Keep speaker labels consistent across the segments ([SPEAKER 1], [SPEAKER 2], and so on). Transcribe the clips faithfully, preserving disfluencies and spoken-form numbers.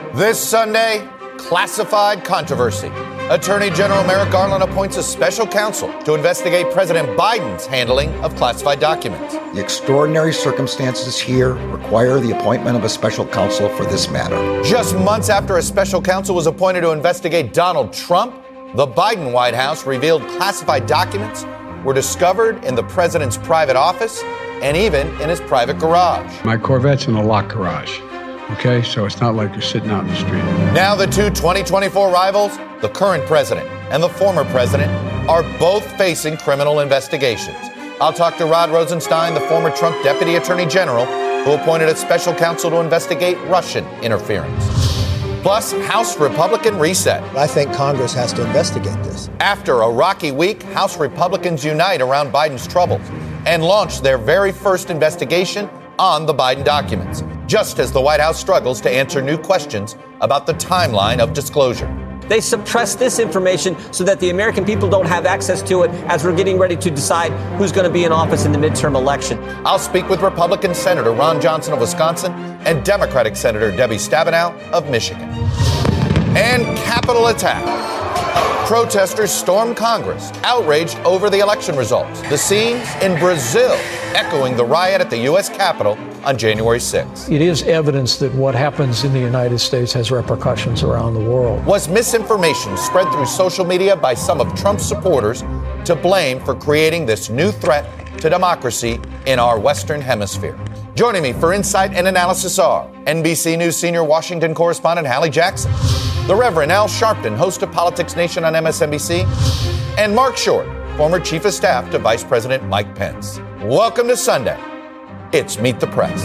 [SPEAKER 1] This Sunday, classified controversy. Attorney General Merrick Garland appoints a special counsel to investigate President Biden's handling of classified documents.
[SPEAKER 2] The extraordinary circumstances here require the appointment of a special counsel for this matter.
[SPEAKER 1] Just months after a special counsel was appointed to investigate Donald Trump, the Biden White House revealed classified documents were discovered in the president's private office and even in his private garage.
[SPEAKER 3] My Corvette's in a locked garage. Okay, so it's not like you're sitting out in the street.
[SPEAKER 1] Now the two twenty twenty-four rivals, the current president and the former president, are both facing criminal investigations. I'll talk to Rod Rosenstein, the former Trump deputy attorney general, who appointed a special counsel to investigate Russian interference. Plus, House Republican reset.
[SPEAKER 4] I think Congress has to investigate this.
[SPEAKER 1] After a rocky week, House Republicans unite around Biden's troubles and launch their very first investigation on the Biden documents, just as the White House struggles to answer new questions about the timeline of disclosure.
[SPEAKER 5] They suppress this information so that the American people don't have access to it as we're getting ready to decide who's going to be in office in the midterm election.
[SPEAKER 1] I'll speak with Republican Senator Ron Johnson of Wisconsin and Democratic Senator Debbie Stabenow of Michigan. And Capitol attack. Protesters stormed Congress, outraged over the election results. The scenes in Brazil echoing the riot at the U S Capitol on January sixth.
[SPEAKER 6] It is evidence that what happens in the United States has repercussions around the world.
[SPEAKER 1] Was misinformation spread through social media by some of Trump's supporters to blame for creating this new threat to democracy in our Western Hemisphere? Joining me for insight and analysis are N B C News senior Washington correspondent Hallie Jackson, the Reverend Al Sharpton, host of Politics Nation on M S N B C, and Mark Short, former chief of staff to Vice President Mike Pence. Welcome to Sunday. It's Meet the Press.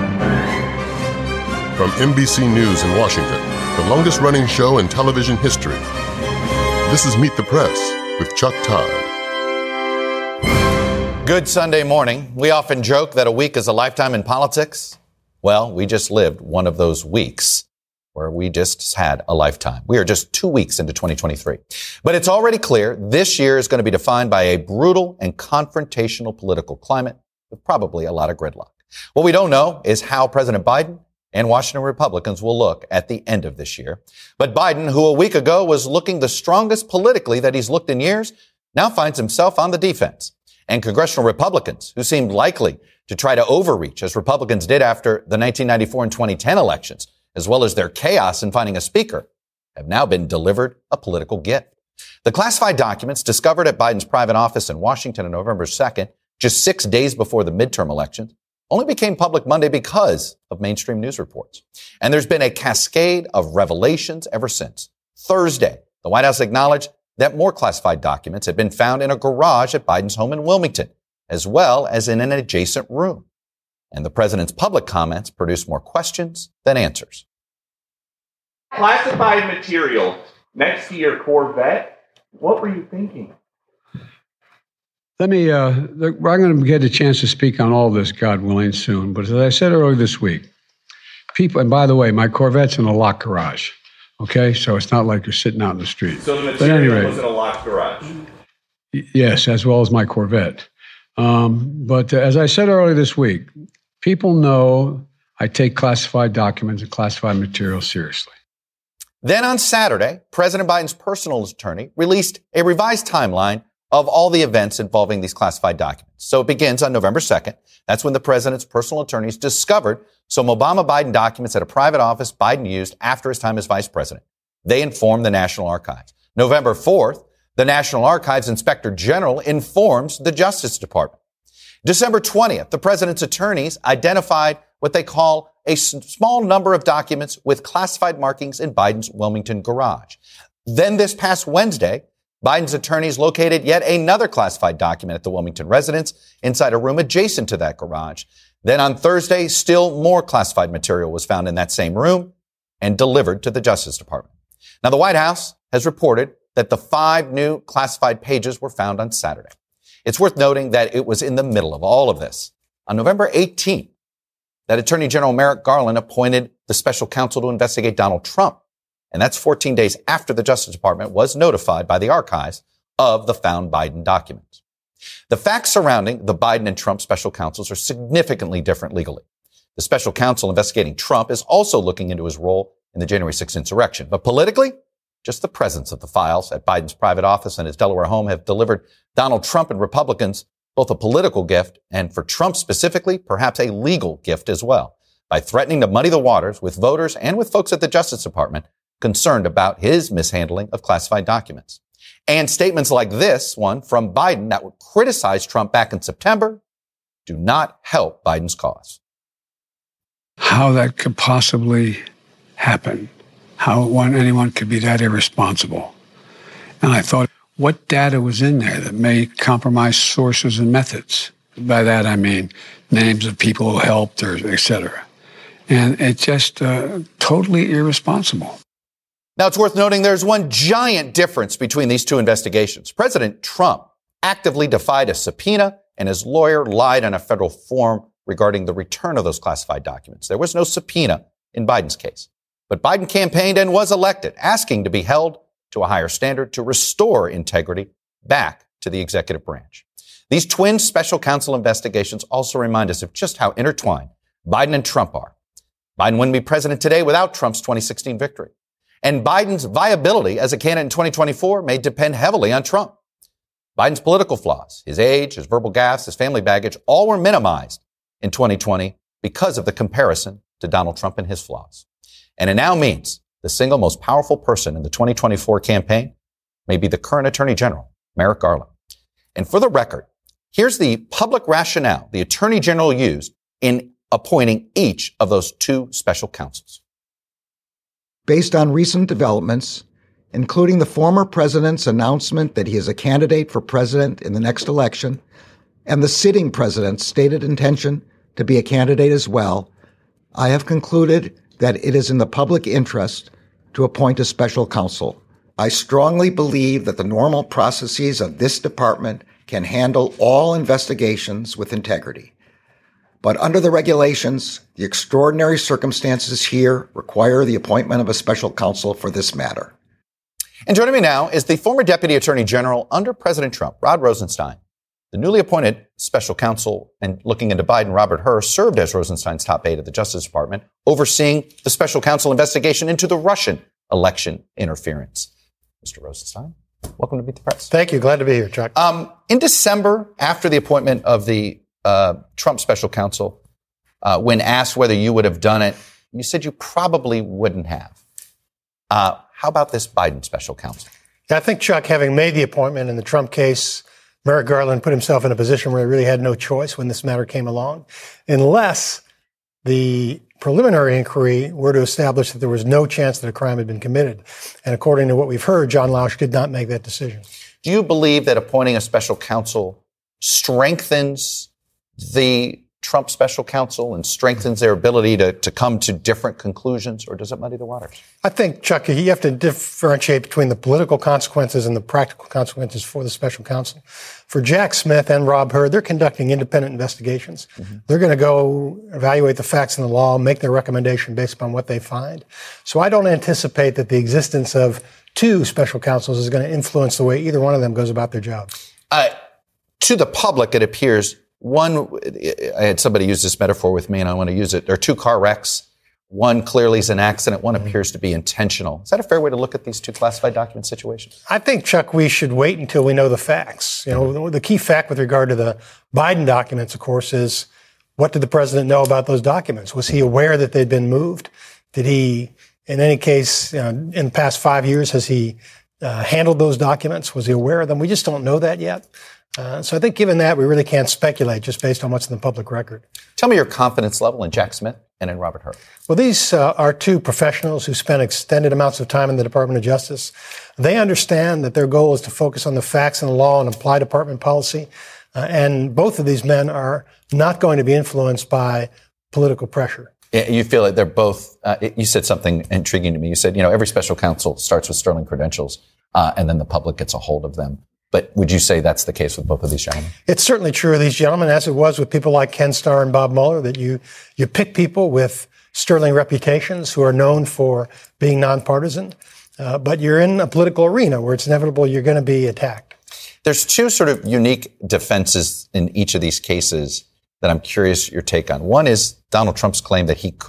[SPEAKER 7] From N B C News in Washington, the longest-running show in television history, this is Meet the Press with Chuck Todd.
[SPEAKER 1] Good Sunday morning. We often joke that a week is a lifetime in politics. Well, we just lived one of those weeks where we just had a lifetime. We are just two weeks into twenty twenty-three. But it's already clear this year is going to be defined by a brutal and confrontational political climate with probably a lot of gridlock. What we don't know is how President Biden and Washington Republicans will look at the end of this year. But Biden, who a week ago was looking the strongest politically that he's looked in years, now finds himself on the defense. And congressional Republicans, who seemed likely to try to overreach, as Republicans did after the nineteen ninety-four and twenty ten elections, as well as their chaos in finding a speaker, have now been delivered a political gift. The classified documents discovered at Biden's private office in Washington on November second, just six days before the midterm elections, only became public Monday because of mainstream news reports. And there's been a cascade of revelations ever since. Thursday, the White House acknowledged that more classified documents had been found in a garage at Biden's home in Wilmington, as well as in an adjacent room. And the president's public comments produced more questions than answers.
[SPEAKER 8] Classified material next to your Corvette, what were you thinking?
[SPEAKER 3] Let me, uh, look, I'm going to get a chance to speak on all this, God willing, soon. But as I said earlier this week, people, and by the way, my Corvette's in a locked garage. Okay, so it's not like you're sitting out in the street.
[SPEAKER 8] So the material anyway, was in a locked garage?
[SPEAKER 3] Yes, as well as my Corvette. Um, but uh, as I said earlier this week, people know I take classified documents and classified material seriously.
[SPEAKER 1] Then on Saturday, President Biden's personal attorney released a revised timeline of all the events involving these classified documents. So it begins on November second. That's when the president's personal attorneys discovered some Obama-Biden documents at a private office Biden used after his time as vice president. They informed the National Archives. November fourth, the National Archives Inspector General informs the Justice Department. December twentieth, the president's attorneys identified what they call a s- small number of documents with classified markings in Biden's Wilmington garage. Then this past Wednesday, Biden's attorneys located yet another classified document at the Wilmington residence inside a room adjacent to that garage. Then on Thursday, still more classified material was found in that same room and delivered to the Justice Department. Now, the White House has reported that the five new classified pages were found on Saturday. It's worth noting that it was in the middle of all of this. On November eighteenth, that Attorney General Merrick Garland appointed the special counsel to investigate Donald Trump. And that's fourteen days after the Justice Department was notified by the archives of the found Biden documents. The facts surrounding the Biden and Trump special counsels are significantly different legally. The special counsel investigating Trump is also looking into his role in in the January sixth insurrection. But politically, just the presence of the files at Biden's private office and his Delaware home have delivered Donald Trump and Republicans both a political gift and, for Trump specifically, perhaps a legal gift as well, by threatening to muddy the waters with voters and with folks at the Justice Department concerned about his mishandling of classified documents. And statements like this one from Biden that would criticize Trump back in September do not help Biden's cause.
[SPEAKER 3] How that could possibly happen, how one, anyone could be that irresponsible. And I thought, what data was in there that may compromise sources and methods? By that, I mean names of people who helped, or et cetera. And it's just uh, totally irresponsible.
[SPEAKER 1] Now, it's worth noting there's one giant difference between these two investigations. President Trump actively defied a subpoena, and his lawyer lied on a federal form regarding the return of those classified documents. There was no subpoena in Biden's case. But Biden campaigned and was elected, asking to be held to a higher standard to restore integrity back to the executive branch. These twin special counsel investigations also remind us of just how intertwined Biden and Trump are. Biden wouldn't be president today without Trump's twenty sixteen victory. And Biden's viability as a candidate in twenty twenty-four may depend heavily on Trump. Biden's political flaws, his age, his verbal gaffes, his family baggage, all were minimized in twenty twenty because of the comparison to Donald Trump and his flaws. And it now means the single most powerful person in the twenty twenty-four campaign may be the current Attorney General, Merrick Garland. And for the record, here's the public rationale the Attorney General used in appointing each of those two special counsels.
[SPEAKER 2] Based on recent developments, including the former president's announcement that he is a candidate for president in the next election, and the sitting president's stated intention to be a candidate as well, I have concluded that it is in the public interest to appoint a special counsel. I strongly believe that the normal processes of this department can handle all investigations with integrity. But under the regulations, the extraordinary circumstances here require the appointment of a special counsel for this matter.
[SPEAKER 1] And joining me now is the former Deputy Attorney General under President Trump, Rod Rosenstein. The newly appointed special counsel and looking into Biden, Robert Hur, served as Rosenstein's top aide at the Justice Department, overseeing the special counsel investigation into the Russian election interference. Mister Rosenstein, welcome to Meet the Press.
[SPEAKER 9] Thank you. Glad to be here, Chuck.
[SPEAKER 1] Um, in December, after the appointment of the uh, Trump special counsel, uh, when asked whether you would have done it, you said you probably wouldn't have. Uh, how about this Biden special counsel?
[SPEAKER 9] Yeah, I think, Chuck, having made the appointment in the Trump case, Merrick Garland put himself in a position where he really had no choice when this matter came along, unless the preliminary inquiry were to establish that there was no chance that a crime had been committed. And according to what we've heard, John Lausch did not make that decision.
[SPEAKER 1] Do you believe that appointing a special counsel strengthens the Trump special counsel and strengthens their ability to, to come to different conclusions, or does it muddy the waters?
[SPEAKER 9] I think, Chuck, you have to differentiate between the political consequences and the practical consequences for the special counsel. For Jack Smith and Rob Hur, they're conducting independent investigations. Mm-hmm. They're going to go evaluate the facts in the law, make their recommendation based upon what they find. So I don't anticipate that the existence of two special counsels is going to influence the way either one of them goes about their job.
[SPEAKER 1] Uh, to the public, it appears one, I had somebody use this metaphor with me and I want to use it. There are two car wrecks. One clearly is an accident. One appears to be intentional. Is that a fair way to look at these two classified document situations?
[SPEAKER 9] I think, Chuck, we should wait until we know the facts. You know, the key fact with regard to the Biden documents, of course, is what did the president know about those documents? Was he aware that they'd been moved? Did he, in any case, you know, in the past five years, has he uh, handled those documents? Was he aware of them? We just don't know that yet. Uh, so I think given that, we really can't speculate just based on what's in the public record.
[SPEAKER 1] Tell me your confidence level in Jack Smith and in Robert Hur.
[SPEAKER 9] Well, these uh, are two professionals who spent extended amounts of time in the Department of Justice. They understand that their goal is to focus on the facts and the law and apply department policy. Uh, and both of these men are not going to be influenced by political pressure.
[SPEAKER 1] You feel like they're both, uh, you said something intriguing to me. You said, you know, every special counsel starts with sterling credentials, uh, and then the public gets a hold of them. But would you say that's the case with both of these gentlemen?
[SPEAKER 9] It's certainly true of these gentlemen, as it was with people like Ken Starr and Bob Mueller, that you, you pick people with sterling reputations who are known for being nonpartisan. Uh, but you're in a political arena where it's inevitable you're going to be attacked.
[SPEAKER 1] There's two sort of unique defenses in each of these cases that I'm curious your take on. One is Donald Trump's claim that he could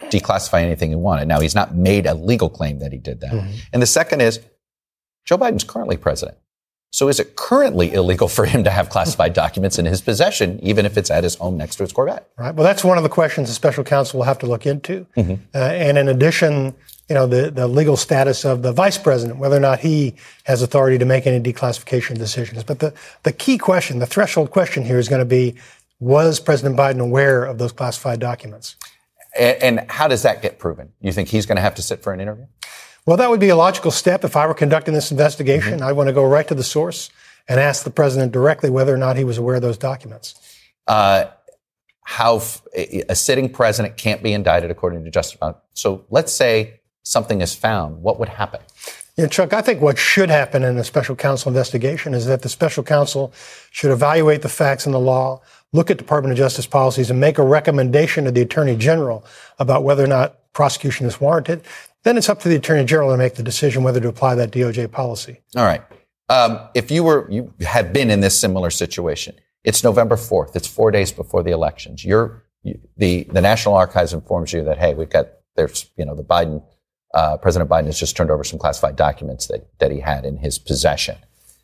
[SPEAKER 1] declassify anything he wanted. Now, he's not made a legal claim that he did that. Mm-hmm. And the second is, Joe Biden's currently president. So is it currently illegal for him to have classified documents in his possession, even if it's at his home next to his Corvette?
[SPEAKER 9] Right. Well, that's one of the questions the special counsel will have to look into. Mm-hmm. Uh, and in addition, you know, the, the legal status of the vice president, whether or not he has authority to make any declassification decisions. But the, the key question, the threshold question here is going to be, was President Biden aware of those classified documents?
[SPEAKER 1] And, and how does that get proven? You think he's going to have to sit for an interview?
[SPEAKER 9] Well, that would be a logical step. If I were conducting this investigation, mm-hmm. I want to go right to the source and ask the president directly whether or not he was aware of those documents.
[SPEAKER 1] Uh, how f- a sitting president can't be indicted according to Justice Department. So let's say something is found. What would happen?
[SPEAKER 9] Yeah, Chuck, I think what should happen in a special counsel investigation is that the special counsel should evaluate the facts and the law, look at Department of Justice policies, and make a recommendation to the Attorney General about whether or not prosecution is warranted. Then it's up to the Attorney General to make the decision whether to apply that D O J policy.
[SPEAKER 1] All right. Um, if you were, you have been in this similar situation, it's November fourth. It's four days before the elections. You're, you, the, the National Archives informs you that, hey, we've got, there's, you know, the Biden, uh, President Biden has just turned over some classified documents that, that he had in his possession.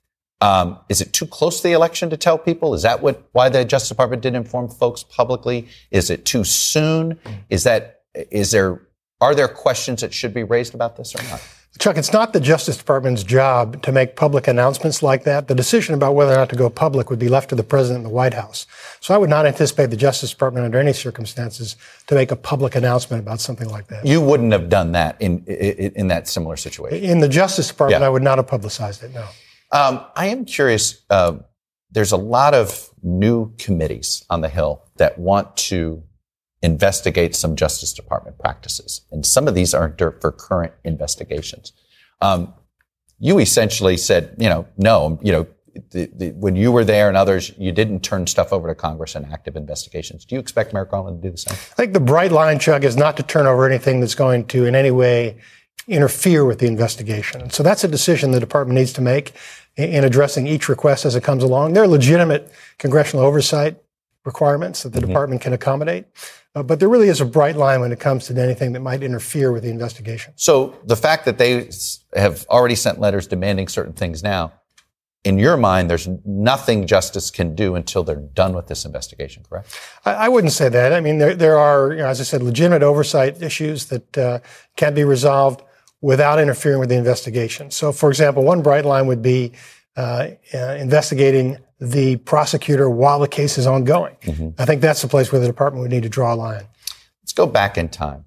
[SPEAKER 1] Um, is it too close to the election to tell people? Is that what, why the Justice Department didn't inform folks publicly? Is it too soon? Is that, is there, Are there questions that should be raised about this or not?
[SPEAKER 9] Chuck, it's not the Justice Department's job to make public announcements like that. The decision about whether or not to go public would be left to the president and the White House. So I would not anticipate the Justice Department under any circumstances to make a public announcement about something like that.
[SPEAKER 1] You wouldn't have done that in in, in that similar situation?
[SPEAKER 9] In the Justice Department,
[SPEAKER 1] yeah.
[SPEAKER 9] I would not have publicized it, no.
[SPEAKER 1] Um, I am curious. Uh, there's a lot of new committees on the Hill that want to investigate some Justice Department practices. And some of these aren't for current investigations. Um, you essentially said, you know, no, you know, the, the, when you were there and others, you didn't turn stuff over to Congress in active investigations. Do you expect Merrick Garland to do the same?
[SPEAKER 9] I think the bright line, Chuck, is not to turn over anything that's going to in any way interfere with the investigation. So that's a decision the department needs to make in addressing each request as it comes along. There are legitimate congressional oversight requirements that the mm-hmm. department can accommodate. Uh, but there really is a bright line when it comes to anything that might interfere with the investigation.
[SPEAKER 1] So the fact that they have already sent letters demanding certain things now, in your mind, there's nothing justice can do until they're done with this investigation, correct?
[SPEAKER 9] I, I wouldn't say that. I mean, there, there are, you know, as I said, legitimate oversight issues that uh, can be resolved without interfering with the investigation. So, for example, one bright line would be uh, uh, investigating the prosecutor while the case is ongoing. Mm-hmm. I think that's the place where the department would need to draw a line.
[SPEAKER 1] Let's go back in time.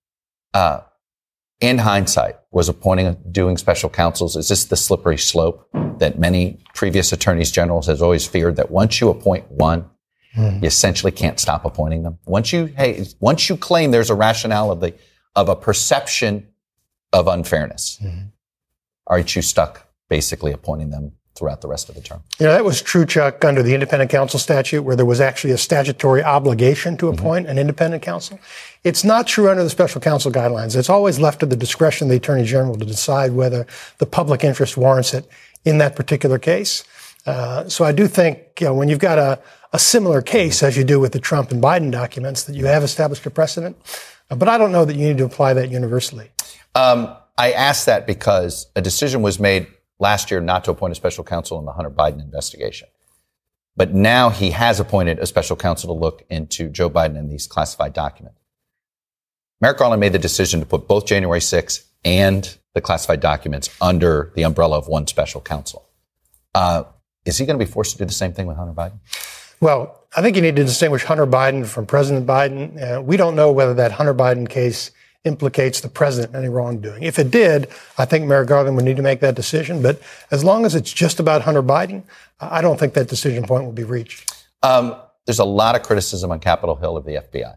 [SPEAKER 1] Uh, in hindsight, was appointing, doing special counsels, is this the slippery slope that many previous attorneys generals has always feared, that once you appoint one, mm-hmm. you essentially can't stop appointing them? Once you, hey, once you claim there's a rationale of the, of a perception of unfairness, mm-hmm. aren't you stuck basically appointing them throughout the rest of the term?
[SPEAKER 9] You know, that was true, Chuck, under the independent counsel statute, where there was actually a statutory obligation to appoint mm-hmm. an independent counsel. It's not true under the special counsel guidelines. It's always left to the discretion of the Attorney General to decide whether the public interest warrants it in that particular case. Uh, so I do think, you know, when you've got a, a similar case, as you do with the Trump and Biden documents, that you have established a precedent. Uh, but I don't know that you need to apply that universally.
[SPEAKER 1] Um, I asked that because a decision was made last year not to appoint a special counsel in the Hunter Biden investigation. But now he has appointed a special counsel to look into Joe Biden and these classified documents. Merrick Garland made the decision to put both January sixth and the classified documents under the umbrella of one special counsel. Uh, is he going to be forced to do the same thing with Hunter Biden?
[SPEAKER 9] Well, I think you need to distinguish Hunter Biden from President Biden. Uh, we don't know whether that Hunter Biden case implicates the president in any wrongdoing. If it did, I think Merrick Garland would need to make that decision. But as long as it's just about Hunter Biden, I don't think that decision point will be reached.
[SPEAKER 1] Um, there's a lot of criticism on Capitol Hill of the F B I.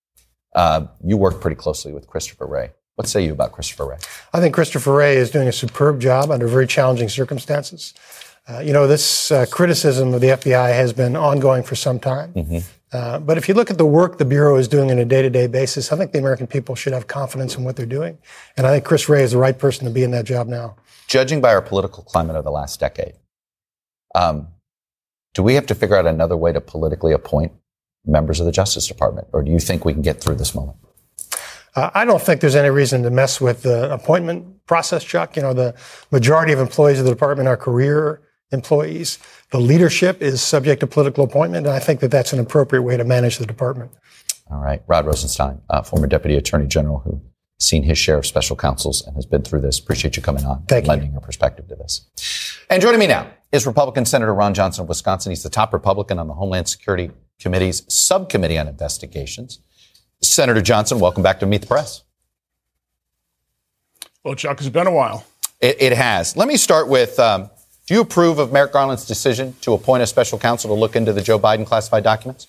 [SPEAKER 1] Uh, you work pretty closely with Christopher Wray. What say you about Christopher Wray?
[SPEAKER 9] I think Christopher Wray is doing a superb job under very challenging circumstances. Uh, you know, this uh, criticism of the F B I has been ongoing for some time. Mm-hmm. Uh, but if you look at the work the Bureau is doing on a day-to-day basis, I think the American people should have confidence in what they're doing. And I think Chris Wray is the right person to be in that job now.
[SPEAKER 1] Judging by our political climate of the last decade, um, do we have to figure out another way to politically appoint members of the Justice Department? Or do you think we can get through this moment?
[SPEAKER 9] Uh, I don't think there's any reason to mess with the appointment process, Chuck. You know, the majority of employees of the department are career employees. The leadership is subject to political appointment, and I think that that's an appropriate way to manage the department.
[SPEAKER 1] All right. Rod Rosenstein, uh, former Deputy Attorney General who seen his share of special counsels and has been through this. Appreciate you coming on
[SPEAKER 9] Thank
[SPEAKER 1] and lending your perspective to this. And joining me now is Republican Senator Ron Johnson of Wisconsin. He's the top Republican on the Homeland Security Committee's Subcommittee on Investigations. Senator Johnson, welcome back to Meet the Press.
[SPEAKER 10] Well, Chuck, it's been a while.
[SPEAKER 1] It, it has. Let me start with, um, do you approve of Merrick Garland's decision to appoint a special counsel to look into the Joe Biden classified documents?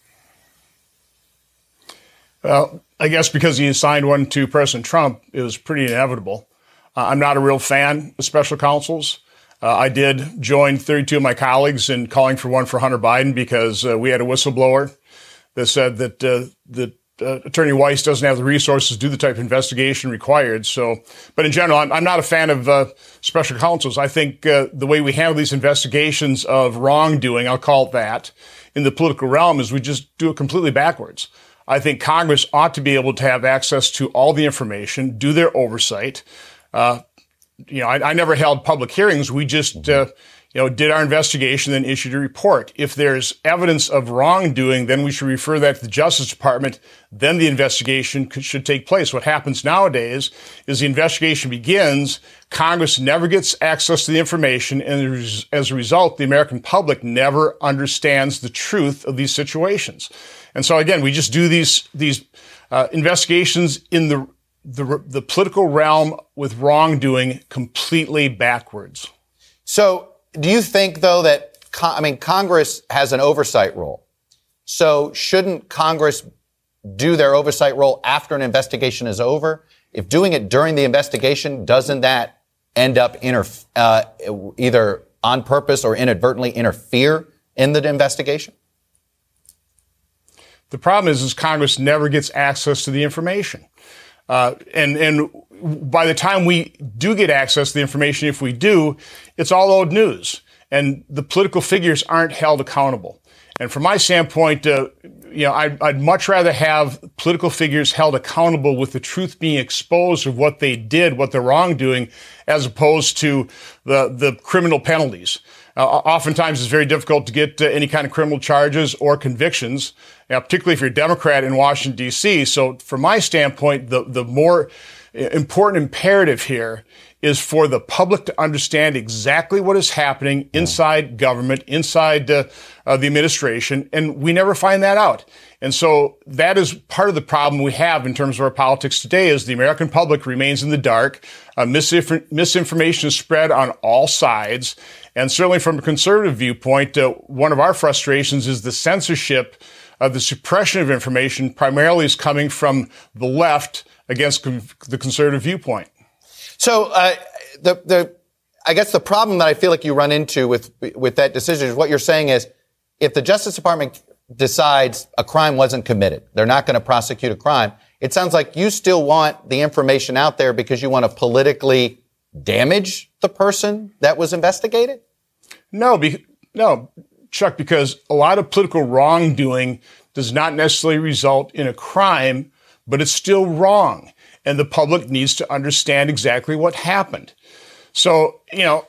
[SPEAKER 10] Well, I guess because he assigned one to President Trump, it was pretty inevitable. Uh, I'm not a real fan of special counsels. Uh, I did join thirty-two of my colleagues in calling for one for Hunter Biden because uh, we had a whistleblower that said that uh, that uh, Attorney Weiss doesn't have the resources to do the type of investigation required. So, but in general, I'm, I'm not a fan of uh, special counsels. I think uh, the way we handle these investigations of wrongdoing, I'll call it that, in the political realm is we just do it completely backwards. I think Congress ought to be able to have access to all the information, do their oversight. Uh, you know, I, I never held public hearings. We just, uh, you know, did our investigation, then issued a report. If there's evidence of wrongdoing, then we should refer that to the Justice Department. Then the investigation could, should take place. What happens nowadays is the investigation begins. Congress never gets access to the information. And as a result, the American public never understands the truth of these situations. And so, again, we just do these these uh, investigations in the, the the political realm with wrongdoing completely backwards.
[SPEAKER 1] So do you think, though, that, I mean, Congress has an oversight role. So shouldn't Congress do their oversight role after an investigation is over? If doing it during the investigation, doesn't that end up inter- uh, either on purpose or inadvertently interfere in the investigation?
[SPEAKER 10] The problem is, is Congress never gets access to the information. Uh, and, and by the time we do get access to the information, if we do, it's all old news. And the political figures aren't held accountable. And from my standpoint, uh, you know, I'd, I'd much rather have political figures held accountable with the truth being exposed of what they did, what they're wrongdoing, as opposed to the, the criminal penalties. Uh, oftentimes, it's very difficult to get uh, any kind of criminal charges or convictions, you know, particularly if you're a Democrat in Washington, D C. So from my standpoint, the, the more important imperative here is for the public to understand exactly what is happening inside government, inside uh, uh, the administration, and we never find that out. And so that is part of the problem we have in terms of our politics today is the American public remains in the dark. Uh, misinf- misinformation is spread on all sides. And certainly from a conservative viewpoint, uh, one of our frustrations is the censorship of the suppression of information primarily is coming from the left against com- the conservative viewpoint.
[SPEAKER 1] So uh, the the I guess the problem that I feel like you run into with with that decision is what you're saying is if the Justice Department decides a crime wasn't committed, they're not going to prosecute a crime. It sounds like you still want the information out there because you want to politically damage the person that was investigated?
[SPEAKER 10] No, be, no, Chuck, because a lot of political wrongdoing does not necessarily result in a crime, but it's still wrong. And the public needs to understand exactly what happened. So, you know,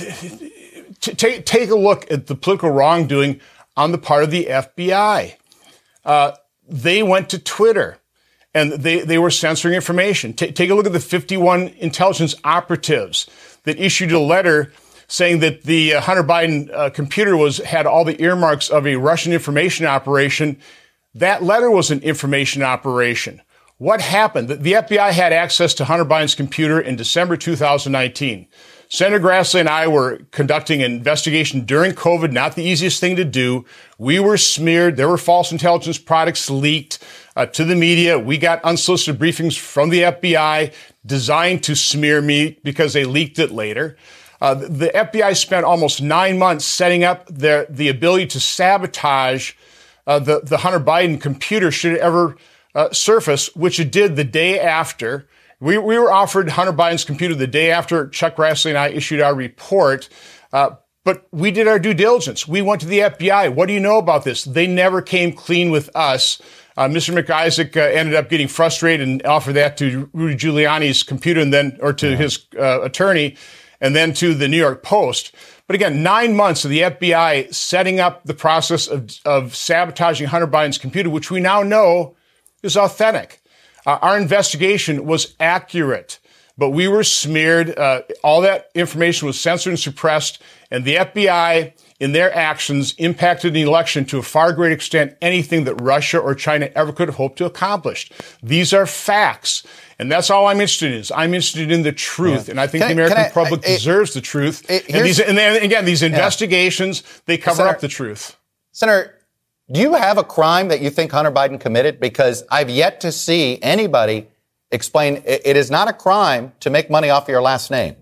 [SPEAKER 10] t- take, take a look at the political wrongdoing on the part of the F B I. Uh, they went to Twitter and they, they were censoring information. T- take a look at the fifty-one intelligence operatives that issued a letter saying that the uh, Hunter Biden uh, computer was had all the earmarks of a Russian information operation. That letter was an information operation. What happened? The F B I had access to Hunter Biden's computer in December two thousand nineteen. Senator Grassley and I were conducting an investigation during COVID, not the easiest thing to do. We were smeared. There were false intelligence products leaked uh, to the media. We got unsolicited briefings from the F B I designed to smear me because they leaked it later. Uh, the F B I spent almost nine months setting up their, the ability to sabotage uh, the, the Hunter Biden computer should it ever Uh, surface, which it did the day after. We, we were offered Hunter Biden's computer the day after Chuck Grassley and I issued our report. Uh, but we did our due diligence. We went to the F B I. What do you know about this? They never came clean with us Uh, Mister McIsaac uh, ended up getting frustrated and offered that to Rudy Giuliani's computer and then, or to yeah. his uh, attorney, and then to the New York Post. But again, nine months of the F B I setting up the process of, of sabotaging Hunter Biden's computer, which we now know is authentic. Uh, our investigation was accurate, but we were smeared. Uh, all that information was censored and suppressed, and the F B I, in their actions, impacted the election to a far greater extent anything that Russia or China ever could have hoped to accomplish. These are facts. And that's all I'm interested in. Is I'm interested in the truth. Yeah. And I think can the American I, public I, I, deserves the truth. It, and, these, and then, again, these investigations, yeah. they cover Senator, up the truth.
[SPEAKER 1] Senator, do you have a crime that you think Hunter Biden committed? Because I've yet to see anybody explain it, it is not a crime to make money off of your last name.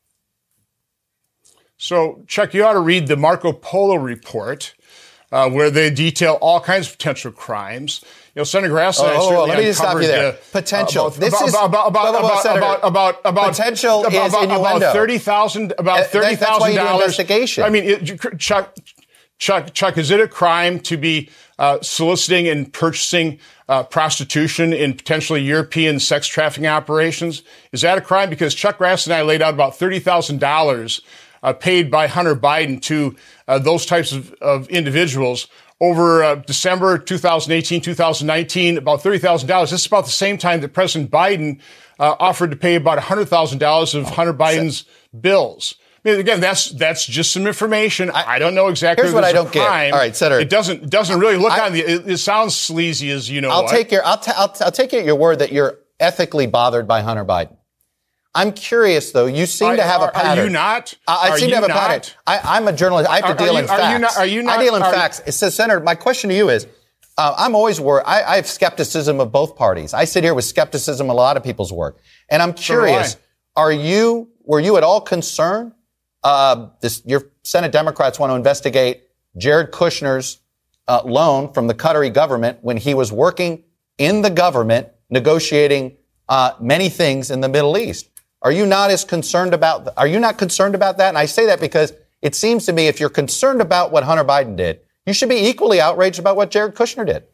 [SPEAKER 10] So, Chuck, you ought to read the Marco Polo report, uh, where they detail all kinds of potential crimes. You know, Senator Grass and
[SPEAKER 1] oh,
[SPEAKER 10] I certainly
[SPEAKER 1] oh, let me just stop you there.
[SPEAKER 10] Uh,
[SPEAKER 1] potential.
[SPEAKER 10] About,
[SPEAKER 1] this
[SPEAKER 10] about,
[SPEAKER 1] is
[SPEAKER 10] about, about, about, about,
[SPEAKER 1] Senator,
[SPEAKER 10] about, about, about,
[SPEAKER 1] potential
[SPEAKER 10] about,
[SPEAKER 1] is
[SPEAKER 10] about,
[SPEAKER 1] innuendo.
[SPEAKER 10] About thirty thousand, about thirty thousand dollars.
[SPEAKER 1] Investigation.
[SPEAKER 10] I mean, it, Chuck, Chuck, Chuck, is it a crime to be uh, soliciting and purchasing uh, prostitution in potentially European sex trafficking operations? Is that a crime? Because Chuck Grass and I laid out about thirty thousand dollars uh, paid by Hunter Biden to uh, those types of, of individuals over uh, December twenty eighteen, twenty nineteen, about thirty thousand dollars. This is about the same time that President Biden uh, offered to pay about one hundred thousand dollars of Hunter Biden's bills. I mean, again, that's that's just some information. I, I don't know exactly.
[SPEAKER 1] Here's what I don't
[SPEAKER 10] crime.
[SPEAKER 1] get. All right, Senator.
[SPEAKER 10] It doesn't doesn't really look I, on the. It, it sounds sleazy, as you know.
[SPEAKER 1] I'll
[SPEAKER 10] what.
[SPEAKER 1] take your I'll, t- I'll, t- I'll take it at your word that you're ethically bothered by Hunter Biden. I'm curious, though. You seem
[SPEAKER 10] are,
[SPEAKER 1] to have
[SPEAKER 10] are,
[SPEAKER 1] a pattern.
[SPEAKER 10] Are you not?
[SPEAKER 1] I, I
[SPEAKER 10] are
[SPEAKER 1] seem to have a
[SPEAKER 10] not?
[SPEAKER 1] pattern. I, I'm a journalist. I have to
[SPEAKER 10] are,
[SPEAKER 1] deal
[SPEAKER 10] are
[SPEAKER 1] in
[SPEAKER 10] you,
[SPEAKER 1] facts.
[SPEAKER 10] Are you not? Are you not
[SPEAKER 1] I deal in
[SPEAKER 10] are,
[SPEAKER 1] facts. It says, Senator, my question to you is, uh, I'm always worried. I, I have skepticism of both parties. I sit here with skepticism of a lot of people's work. And I'm curious,
[SPEAKER 10] so
[SPEAKER 1] are you, were you at all concerned? Uh, this, your Senate Democrats want to investigate Jared Kushner's uh, loan from the Qatari government when he was working in the government negotiating uh, many things in the Middle East. Are you not as concerned about, are you not concerned about that? And I say that because it seems to me if you're concerned about what Hunter Biden did, you should be equally outraged about what Jared Kushner did.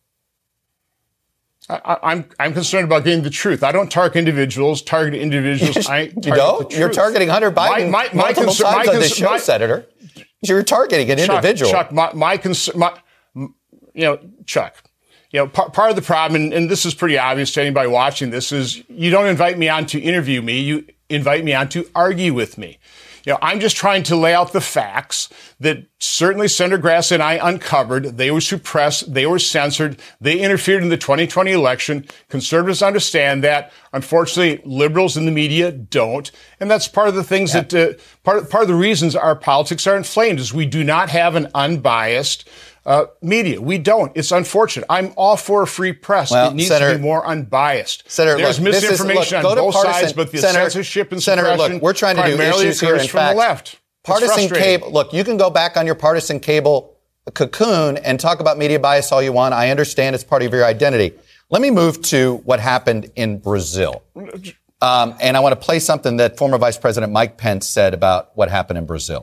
[SPEAKER 10] I, I'm I'm concerned about getting the truth. I don't target individuals. Target individuals. I target
[SPEAKER 1] you don't?
[SPEAKER 10] The
[SPEAKER 1] You're targeting Hunter Biden
[SPEAKER 10] my, my, my
[SPEAKER 1] multiple
[SPEAKER 10] concern,
[SPEAKER 1] times
[SPEAKER 10] my
[SPEAKER 1] on this show,
[SPEAKER 10] my,
[SPEAKER 1] Senator. You're targeting an
[SPEAKER 10] Chuck,
[SPEAKER 1] individual.
[SPEAKER 10] Chuck, my, my concern, my, you know, Chuck, you know, part, part of the problem, and, and this is pretty obvious to anybody watching this, is you don't invite me on to interview me. You invite me on to argue with me. You know, I'm just trying to lay out the facts that certainly Senator Grass and I uncovered. They were suppressed. They were censored. They interfered in the twenty twenty election. Conservatives understand that. Unfortunately, liberals in the media don't. And that's part of the things yeah. that, uh, part, of, part of the reasons our politics are inflamed is we do not have an unbiased Uh, media. We don't. It's unfortunate. I'm all for a free press.
[SPEAKER 1] Well,
[SPEAKER 10] it needs
[SPEAKER 1] Senator,
[SPEAKER 10] to be more unbiased.
[SPEAKER 1] Senator,
[SPEAKER 10] There's
[SPEAKER 1] look,
[SPEAKER 10] misinformation
[SPEAKER 1] is, look,
[SPEAKER 10] on both
[SPEAKER 1] partisan,
[SPEAKER 10] sides, but the
[SPEAKER 1] Senator,
[SPEAKER 10] censorship and
[SPEAKER 1] Senator,
[SPEAKER 10] suppression
[SPEAKER 1] look, we're trying to do
[SPEAKER 10] primarily
[SPEAKER 1] issues here
[SPEAKER 10] occurs
[SPEAKER 1] in
[SPEAKER 10] from
[SPEAKER 1] facts.
[SPEAKER 10] the left.
[SPEAKER 1] Partisan cable. Look, you can go back on your partisan cable cocoon and talk about media bias all you want. I understand it's part of your identity. Let me move to what happened in Brazil. Um, and I want to play something that former Vice President Mike Pence said about what happened in Brazil.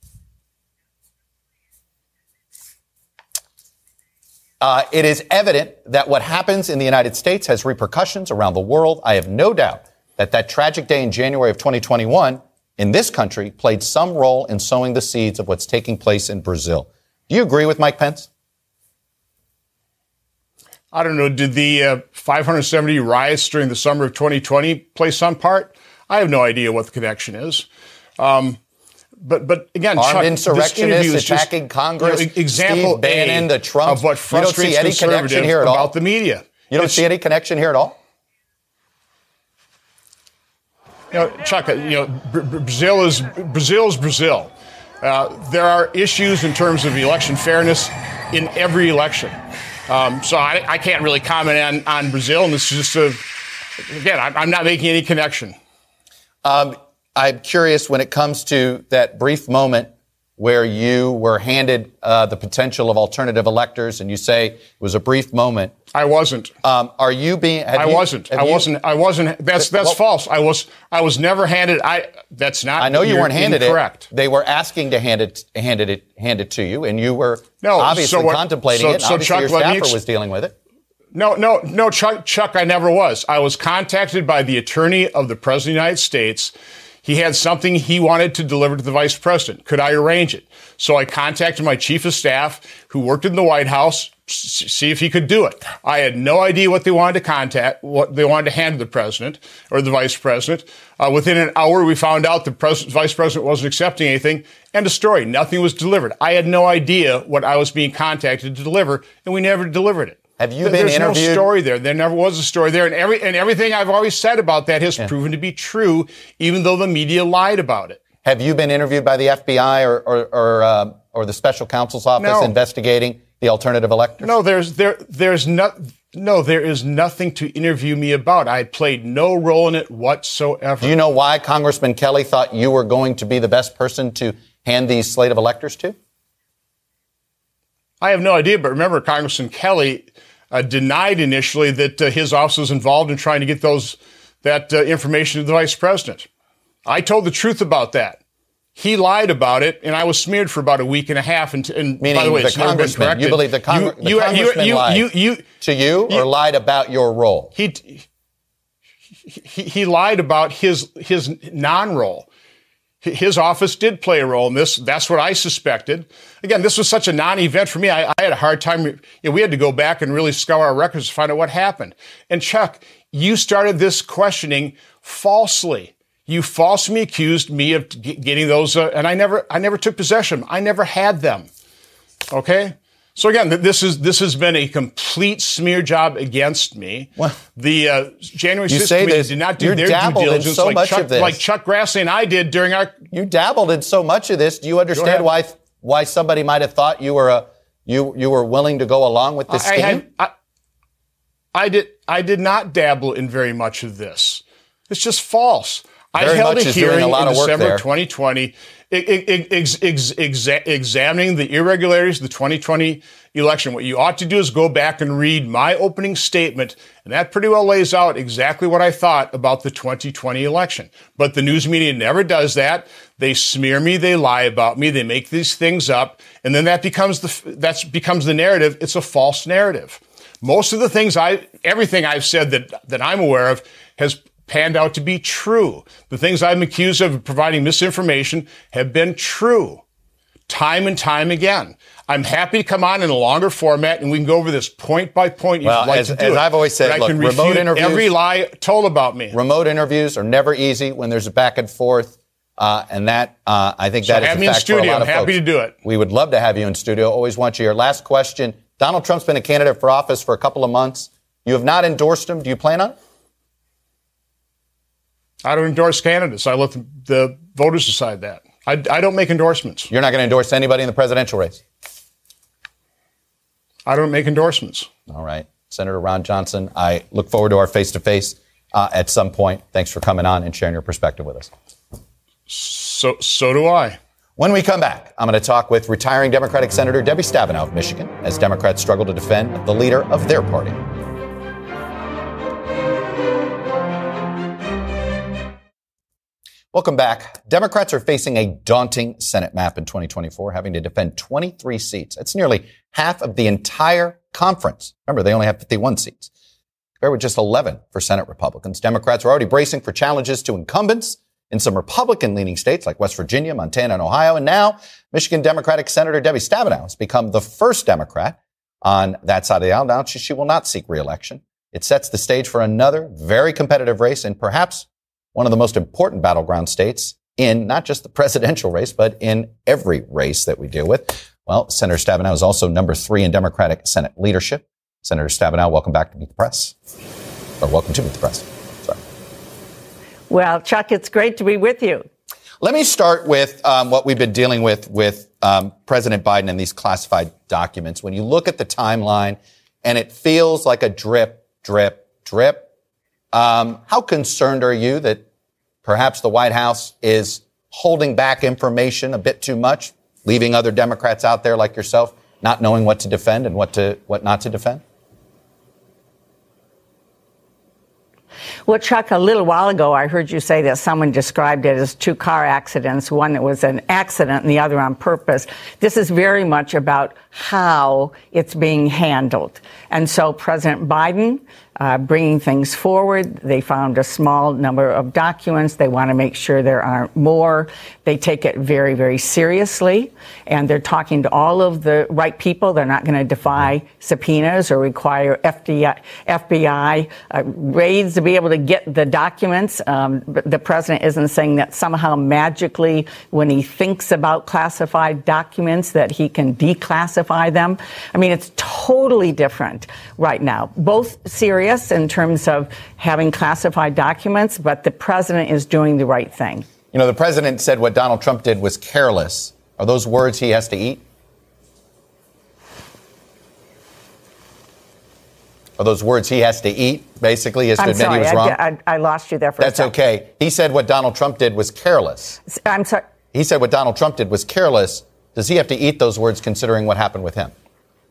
[SPEAKER 1] Uh, it is evident that what happens in the United States has repercussions around the world. I have no doubt that that tragic day in January of twenty twenty-one in this country played some role in sowing the seeds of what's taking place in Brazil. Do you agree with Mike Pence?
[SPEAKER 10] I don't know. Did the uh, five hundred seventy riots during the summer of twenty twenty play some part? I have no idea what the connection is. Um, But but again,
[SPEAKER 1] armed
[SPEAKER 10] Chuck,
[SPEAKER 1] insurrectionists attacking just, Congress.
[SPEAKER 10] You know, example
[SPEAKER 1] Steve Bannon,
[SPEAKER 10] A
[SPEAKER 1] the Trump.
[SPEAKER 10] of what frustrates
[SPEAKER 1] you don't see any connection here at all
[SPEAKER 10] about the media.
[SPEAKER 1] You don't
[SPEAKER 10] it's,
[SPEAKER 1] see any connection here at all.
[SPEAKER 10] You know, Chuck. You know, Brazil is Brazil is Brazil. Uh, there are issues in terms of election fairness in every election. Um, so I, I can't really comment on on Brazil, and this is just a again. I'm, I'm not making any connection.
[SPEAKER 1] Um, I'm curious when it comes to that brief moment where you were handed uh, the potential of alternative electors, and you say it was a brief moment.
[SPEAKER 10] I wasn't.
[SPEAKER 1] Um, are you being?
[SPEAKER 10] I
[SPEAKER 1] you,
[SPEAKER 10] wasn't. I
[SPEAKER 1] you,
[SPEAKER 10] wasn't. I wasn't. That's that's well, false. I was. I was never handed. I. That's not.
[SPEAKER 1] I know you weren't handed
[SPEAKER 10] incorrect.
[SPEAKER 1] it. They were asking to hand it, handed it, hand it to you, and you were
[SPEAKER 10] no,
[SPEAKER 1] obviously
[SPEAKER 10] so what,
[SPEAKER 1] contemplating
[SPEAKER 10] so,
[SPEAKER 1] it. And
[SPEAKER 10] so
[SPEAKER 1] obviously,
[SPEAKER 10] Chuck,
[SPEAKER 1] your staffer
[SPEAKER 10] ex-
[SPEAKER 1] was dealing with it.
[SPEAKER 10] No, no, no, Chuck, Chuck, I never was. I was contacted by the attorney of the President of the United States. He had something he wanted to deliver to the vice president. Could I arrange it? So I contacted my chief of staff who worked in the White House, see if he could do it. I had no idea what they wanted to contact, what they wanted to hand to the president or the vice president. Uh, within an hour, we found out the pres- vice president wasn't accepting anything. End of story. Nothing was delivered. I had no idea what I was being contacted to deliver, and we never delivered it.
[SPEAKER 1] Have you
[SPEAKER 10] There's
[SPEAKER 1] been
[SPEAKER 10] There's
[SPEAKER 1] interviewed?
[SPEAKER 10] no story there. There never was a story there. And every and everything I've always said about that has yeah. proven to be true, even though the media lied about it.
[SPEAKER 1] Have you been interviewed by the F B I or or or, uh, or the special counsel's office
[SPEAKER 10] no.
[SPEAKER 1] investigating the alternative electors?
[SPEAKER 10] No, there's there there's not no there is nothing to interview me about. I played no role in it whatsoever.
[SPEAKER 1] Do you know why Congressman Kelly thought you were going to be the best person to hand these slate of electors to?
[SPEAKER 10] I have no idea, but remember, Congressman Kelly uh, denied initially that uh, his office was involved in trying to get those that uh, information to the vice president. I told the truth about that. He lied about it, and I was smeared for about a week and a half. And, and
[SPEAKER 1] Meaning
[SPEAKER 10] by the way,
[SPEAKER 1] the
[SPEAKER 10] it's never been corrected.
[SPEAKER 1] You believe the, Cong-
[SPEAKER 10] you,
[SPEAKER 1] the
[SPEAKER 10] you,
[SPEAKER 1] congressman
[SPEAKER 10] you,
[SPEAKER 1] lied
[SPEAKER 10] you, you,
[SPEAKER 1] to you,
[SPEAKER 10] you
[SPEAKER 1] or lied about your role?
[SPEAKER 10] He he, he lied about his his non-role. His office did play a role in this. That's what I suspected. Again, this was such a non-event for me. I, I had a hard time. You know, we had to go back and really scour our records to find out what happened. And Chuck, you started this questioning falsely. You falsely accused me of g- getting those, uh, and I never, I never took possession. I never had them. Okay. So again, this is this has been a complete smear job against me.
[SPEAKER 1] Well,
[SPEAKER 10] the uh, January
[SPEAKER 1] sixth
[SPEAKER 10] committee did not do
[SPEAKER 1] You're
[SPEAKER 10] their due
[SPEAKER 1] dabbled in
[SPEAKER 10] diligence
[SPEAKER 1] so
[SPEAKER 10] like,
[SPEAKER 1] much
[SPEAKER 10] Chuck,
[SPEAKER 1] of this.
[SPEAKER 10] like Chuck Grassley and I did during our.
[SPEAKER 1] You dabbled in so much of this. Do you understand why why somebody might have thought you were a you you were willing to go along with this
[SPEAKER 10] I,
[SPEAKER 1] scheme?
[SPEAKER 10] I, had, I, I did I did not dabble in very much of this. It's just false.
[SPEAKER 1] Very
[SPEAKER 10] I held
[SPEAKER 1] much
[SPEAKER 10] a
[SPEAKER 1] is doing
[SPEAKER 10] hearing
[SPEAKER 1] a lot
[SPEAKER 10] in
[SPEAKER 1] of work
[SPEAKER 10] December
[SPEAKER 1] there.
[SPEAKER 10] twenty twenty, ex, ex, ex, ex, examining the irregularities of the twenty twenty election. What you ought to do is go back and read my opening statement, and that pretty well lays out exactly what I thought about the twenty twenty election. But the news media never does that. They smear me, they lie about me, they make these things up, and then that becomes the that's becomes the narrative. It's a false narrative. Most of the things I, everything I've said that that I'm aware of has panned out to be true. The things I'm accused of providing misinformation have been true, time and time again. I'm happy to come on in a longer format, and we can go over this point by point. If
[SPEAKER 1] Well,
[SPEAKER 10] you'd like
[SPEAKER 1] as,
[SPEAKER 10] to do
[SPEAKER 1] as
[SPEAKER 10] it.
[SPEAKER 1] I've always said,
[SPEAKER 10] But I
[SPEAKER 1] look,
[SPEAKER 10] can
[SPEAKER 1] remote
[SPEAKER 10] refute
[SPEAKER 1] interviews,
[SPEAKER 10] every lie told about me.
[SPEAKER 1] Remote interviews are never easy when there's a back and forth, uh, and that uh, I think
[SPEAKER 10] So
[SPEAKER 1] that is
[SPEAKER 10] have
[SPEAKER 1] a
[SPEAKER 10] me in
[SPEAKER 1] fact for a
[SPEAKER 10] studio.
[SPEAKER 1] lot
[SPEAKER 10] I'm
[SPEAKER 1] of
[SPEAKER 10] happy
[SPEAKER 1] folks.
[SPEAKER 10] to do it.
[SPEAKER 1] We would love to have you in studio. Always want you here. Last question: Donald Trump's been a candidate for office for a couple of months. You have not endorsed him. Do you plan on it?
[SPEAKER 10] I don't endorse candidates. I let the, the voters decide that. I, I don't make endorsements.
[SPEAKER 1] You're not going to endorse anybody in the presidential race?
[SPEAKER 10] I don't make endorsements.
[SPEAKER 1] All right. Senator Ron Johnson, I look forward to our face-to-face uh, at some point. Thanks for coming on and sharing your perspective with us.
[SPEAKER 10] So, so do I.
[SPEAKER 1] When we come back, I'm going to talk with retiring Democratic Senator Debbie Stabenow of Michigan as Democrats struggle to defend the leader of their party. Welcome back. Democrats are facing a daunting Senate map in twenty twenty-four, having to defend twenty-three seats. That's nearly half of the entire conference. Remember, they only have fifty-one seats. Compared with just eleven for Senate Republicans. Democrats are already bracing for challenges to incumbents in some Republican-leaning states like West Virginia, Montana, and Ohio. And now, Michigan Democratic Senator Debbie Stabenow has become the first Democrat on that side of the aisle. Now she, she will not seek re-election. It sets the stage for another very competitive race and perhaps one of the most important battleground states in not just the presidential race, but in every race that we deal with. Well, Senator Stabenow is also number three in Democratic Senate leadership. Senator Stabenow, welcome back to Meet the Press. Or welcome to Meet the Press. Sorry.
[SPEAKER 11] Well, Chuck, it's great to be with you.
[SPEAKER 1] Let me start with um, what we've been dealing with with um, President Biden and these classified documents. When you look at the timeline and it feels like a drip, drip, drip, Um, how concerned are you that perhaps the White House is holding back information a bit too much, leaving other Democrats out there like yourself not knowing what to defend and what to what not to defend?
[SPEAKER 11] Well, Chuck, a little while ago, I heard you say that someone described it as two car accidents, one that was an accident and the other on purpose. This is very much about how it's being handled. And so President Biden, uh, bringing things forward, they found a small number of documents. They want to make sure there aren't more. They take it very, very seriously. And they're talking to all of the right people. They're not going to defy subpoenas or require F B I, F B I uh, raids to be able to get the documents. Um, but the president isn't saying that somehow magically when he thinks about classified documents that he can declassify them. I mean, it's totally different right now, both serious in terms of having classified documents, but the president is doing the right thing.
[SPEAKER 1] You know, the president said what Donald Trump did was careless. Are those words he has to eat? Are those words he has to eat? Basically, he has to
[SPEAKER 11] I'm
[SPEAKER 1] admit
[SPEAKER 11] sorry,
[SPEAKER 1] he was
[SPEAKER 11] I,
[SPEAKER 1] wrong?
[SPEAKER 11] I, I lost you there for
[SPEAKER 1] That's
[SPEAKER 11] a second.
[SPEAKER 1] okay. He said what Donald Trump did was careless.
[SPEAKER 11] I'm sorry.
[SPEAKER 1] He said what Donald Trump did was careless. Does he have to eat those words considering what happened with him?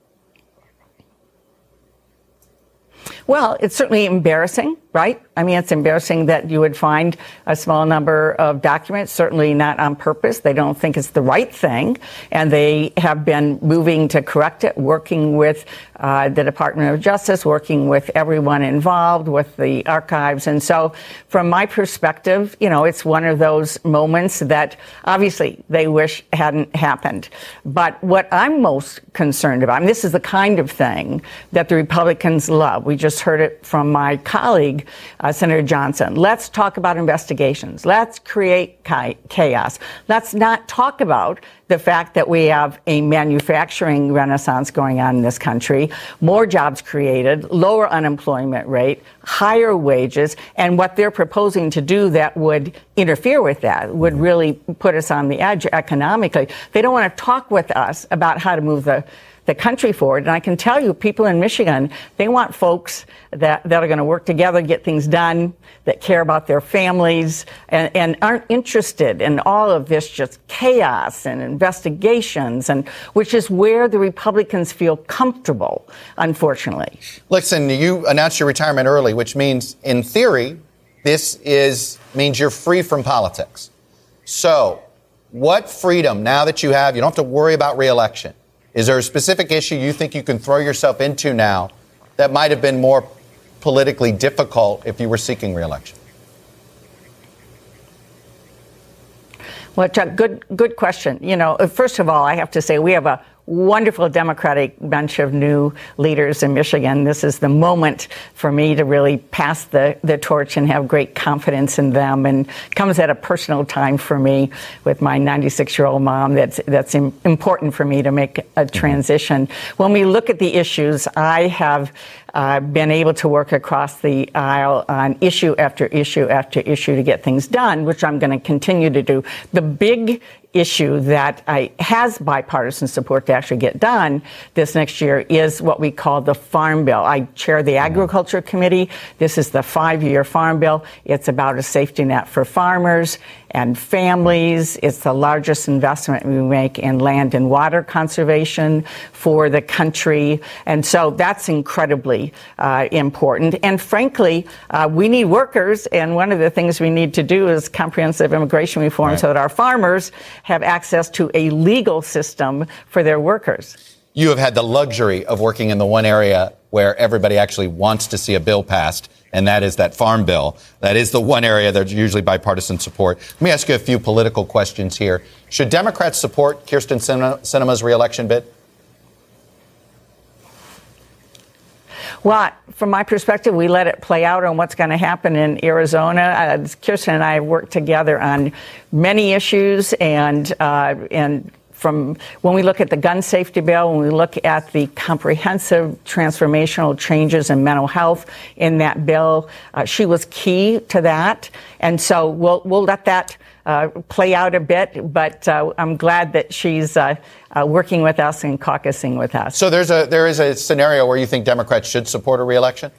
[SPEAKER 11] Well, it's certainly embarrassing, right? I mean, it's embarrassing that you would find a small number of documents, certainly not on purpose. They don't think it's the right thing, and they have been moving to correct it, working with uh, the Department of Justice, working with everyone involved, with the archives. And so from my perspective, you know, it's one of those moments that obviously they wish hadn't happened. But what I'm most concerned about, and this is the kind of thing that the Republicans love. We just heard it from my colleague, uh, Senator Johnson. Let's talk about investigations. Let's create chaos. Let's not talk about the fact that we have a manufacturing renaissance going on in this country, more jobs created, lower unemployment rate, higher wages, and what they're proposing to do that would interfere with that, would really put us on the edge economically. They don't want to talk with us about how to move the the country forward. And I can tell you, people in Michigan, they want folks that, that are going to work together, get things done, that care about their families, and, and aren't interested in all of this just chaos and investigations, and which is where the Republicans feel comfortable, unfortunately.
[SPEAKER 1] Listen, you announced your retirement early, which means, in theory, this is means you're free from politics. So, what freedom, now that you have, you don't have to worry about re-election. Is there a specific issue you think you can throw yourself into now that might have been more politically difficult if you were seeking re-election?
[SPEAKER 11] Well, Chuck, good, good question. You know, first of all, I have to say we have a wonderful Democratic bunch of new leaders in Michigan. This is the moment for me to really pass the, the torch and have great confidence in them, and comes at a personal time for me with my ninety-six-year-old mom. That's that's important for me to make a transition. When we look at the issues, I have uh, been able to work across the aisle on issue after issue after issue to get things done, which I'm going to continue to do. The big issue that I, has bipartisan support to actually get done this next year is what we call the Farm Bill. I chair the Agriculture Committee. This is the five-year Farm Bill. It's about a safety net for farmers and families. It's the largest investment we make in land and water conservation for the country. And so that's incredibly uh, important. And frankly, uh, we need workers. And one of the things we need to do is comprehensive immigration reform, right, so that our farmers have access to a legal system for their workers.
[SPEAKER 1] You have had the luxury of working in the one area where everybody actually wants to see a bill passed, and that is that Farm Bill. That is the one area there's usually bipartisan support. Let me ask you a few political questions here. Should Democrats support Kyrsten Sinema's reelection bid?
[SPEAKER 11] Well, from my perspective, we let it play out on what's going to happen in Arizona. Uh, Kyrsten and I have worked together on many issues, and uh, and from when we look at the gun safety bill, when we look at the comprehensive transformational changes in mental health in that bill, uh, she was key to that. And so we'll we'll let that uh, play out a bit. But uh, I'm glad that she's uh, uh, working with us and caucusing with us.
[SPEAKER 1] So there's a there is a scenario where you think Democrats should support a re-election?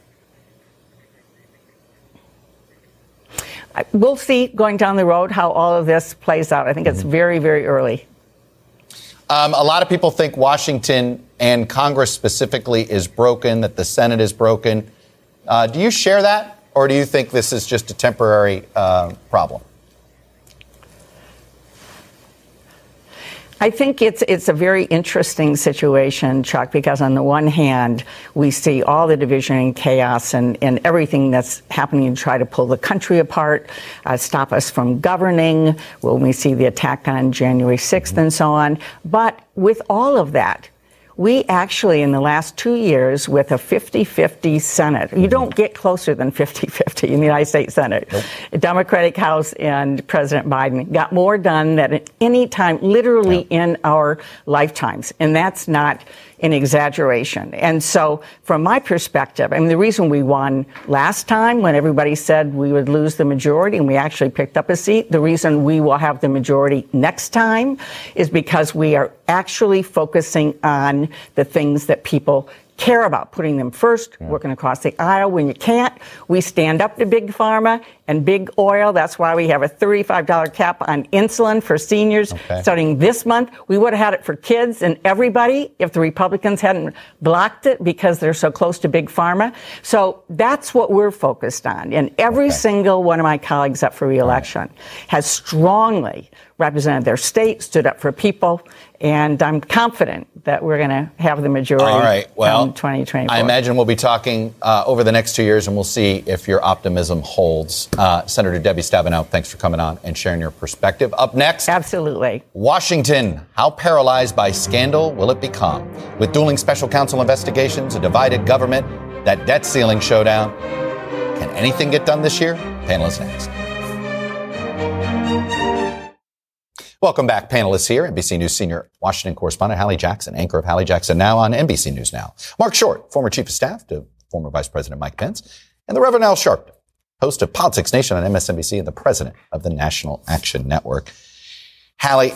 [SPEAKER 11] We'll see going down the road how all of this plays out. I think it's very, very early.
[SPEAKER 1] Um, a lot of people think Washington and Congress specifically is broken, that the Senate is broken. Uh, do you share that? Or or do you think this is just a temporary uh, problem?
[SPEAKER 11] I think it's it's a very interesting situation, Chuck, because on the one hand, we see all the division and chaos and, and everything that's happening to try to pull the country apart, uh, stop us from governing, when we see the attack on January sixth and so on. But with all of that, we actually, in the last two years, with a fifty-fifty Senate, you don't get closer than fifty-fifty in the United States Senate. Nope. The Democratic House and President Biden got more done than at any time, literally yep. in our lifetimes. And that's not an exaggeration. And so from my perspective, I mean, the reason we won last time when everybody said we would lose the majority and we actually picked up a seat, the reason we will have the majority next time is because we are actually focusing on the things that people care about, putting them first, yeah. working across the aisle when you can't. We stand up to big pharma and big oil. That's why we have a thirty-five dollars cap on insulin for seniors okay. starting this month. We would have had it for kids and everybody if the Republicans hadn't blocked it because they're so close to big pharma. So that's what we're focused on. And every okay. single one of my colleagues up for re-election right. has strongly represented their state, stood up for people, and I'm confident that we're going to have the majority
[SPEAKER 1] All right. well,
[SPEAKER 11] in twenty twenty-four.
[SPEAKER 1] I imagine we'll be talking uh, over the next two years, and we'll see if your optimism holds. Uh, Senator Debbie Stabenow, thanks for coming on and sharing your perspective. Up next,
[SPEAKER 11] absolutely.
[SPEAKER 1] Washington, how paralyzed by scandal will it become? With dueling special counsel investigations, a divided government, that debt ceiling showdown. Can anything get done this year? Panel is next. Welcome back, panelists here. N B C News senior Washington correspondent Hallie Jackson, anchor of Hallie Jackson Now on N B C News Now. Mark Short, former chief of staff to former Vice President Mike Pence, and the Reverend Al Sharpton, host of Politics Nation on M S N B C and the president of the National Action Network. Hallie,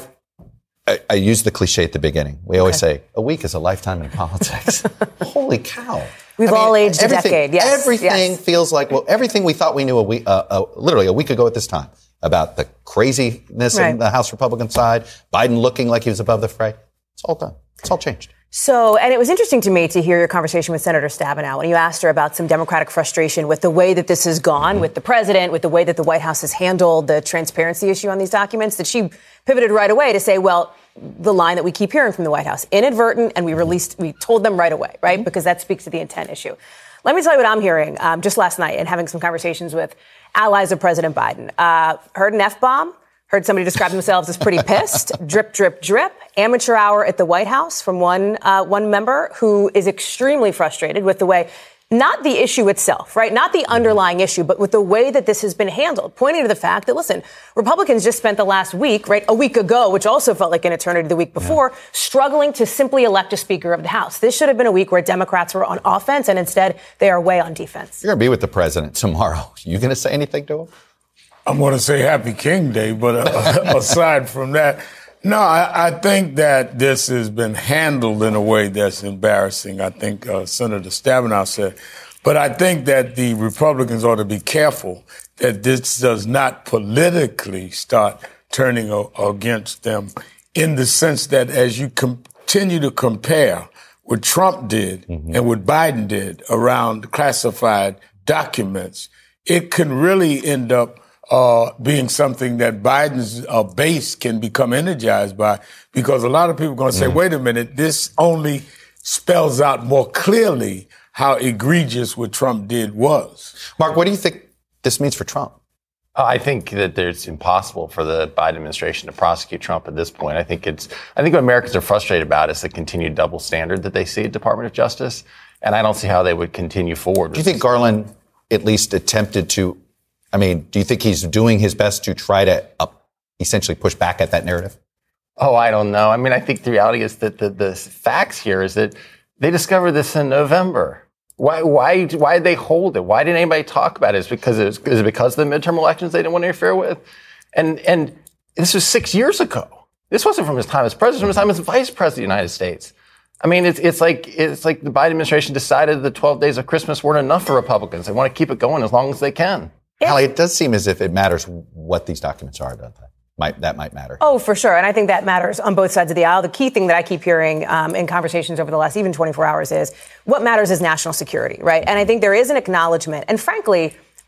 [SPEAKER 1] I, I used the cliche at the beginning. We always okay. say, a week is a lifetime in politics. Holy cow.
[SPEAKER 12] We've I mean, all aged a decade, yes.
[SPEAKER 1] Everything
[SPEAKER 12] yes.
[SPEAKER 1] feels like, well, everything we thought we knew a week, uh, uh, literally a week ago at this time about the craziness right. on the House Republican side, Biden looking like he was above the fray. It's all done. It's all changed.
[SPEAKER 12] So, and it was interesting to me to hear your conversation with Senator Stabenow when you asked her about some Democratic frustration with the way that this has gone, with the president, with the way that the White House has handled the transparency issue on these documents, that she pivoted right away to say, well, the line that we keep hearing from the White House, inadvertent, and we released, we told them right away, right? Mm-hmm. Because that speaks to the intent issue. Let me tell you what I'm hearing um, just last night and having some conversations with allies of President Biden. Uh, heard an F-bomb. Heard somebody describe themselves as pretty pissed. drip, drip, drip. Amateur hour at the White House from one uh, one member who is extremely frustrated with the way, not the issue itself, right? Not the underlying issue, but with the way that this has been handled, pointing to the fact that, listen, Republicans just spent the last week, right, a week ago, which also felt like an eternity the week before, yeah. struggling to simply elect a Speaker of the House. This should have been a week where Democrats were on offense, and instead they are way on defense.
[SPEAKER 1] You're going to be with the president tomorrow. You going to say anything to him?
[SPEAKER 13] I'm going to say Happy King Day, but uh, aside from that, no, I, I think that this has been handled in a way that's embarrassing. I think uh, Senator Stabenow said. But I think that the Republicans ought to be careful that this does not politically start turning a, against them in the sense that as you continue to compare what Trump did mm-hmm. and what Biden did around classified documents, it can really end up Uh, being something that Biden's uh, base can become energized by, because a lot of people are going to say, mm. wait a minute, this only spells out more clearly how egregious what Trump did was.
[SPEAKER 1] Mark, what do you think this means for Trump?
[SPEAKER 14] Uh, I think that it's impossible for the Biden administration to prosecute Trump at this point. I think it's, I think what Americans are frustrated about is the continued double standard that they see at Department of Justice. And I don't see how they would continue forward.
[SPEAKER 1] Do you think Garland at least attempted to I mean, do you think he's doing his best to try to uh, essentially push back at that narrative?
[SPEAKER 14] Oh, I don't know. I mean, I think the reality is that the, the facts here is that they discovered this in November. Why, why, why did they hold it? Why didn't anybody talk about it? Is it because it was, is it because of the midterm elections they didn't want to interfere with? And, and this was six years ago. This wasn't from his time as president, it was from his time as vice president of the United States. I mean, it's, it's like, it's like the Biden administration decided the twelve days of Christmas weren't enough for Republicans. They want to keep it going as long as they can.
[SPEAKER 1] Hallie, it does seem as if it matters what these documents are, doesn't it? Might, that might matter.
[SPEAKER 12] Oh, for sure. And I think that matters on both sides of the aisle. The key thing that I keep hearing um, in conversations over the last even twenty-four hours is what matters is national security, right? And I think there is an acknowledgement. And frankly,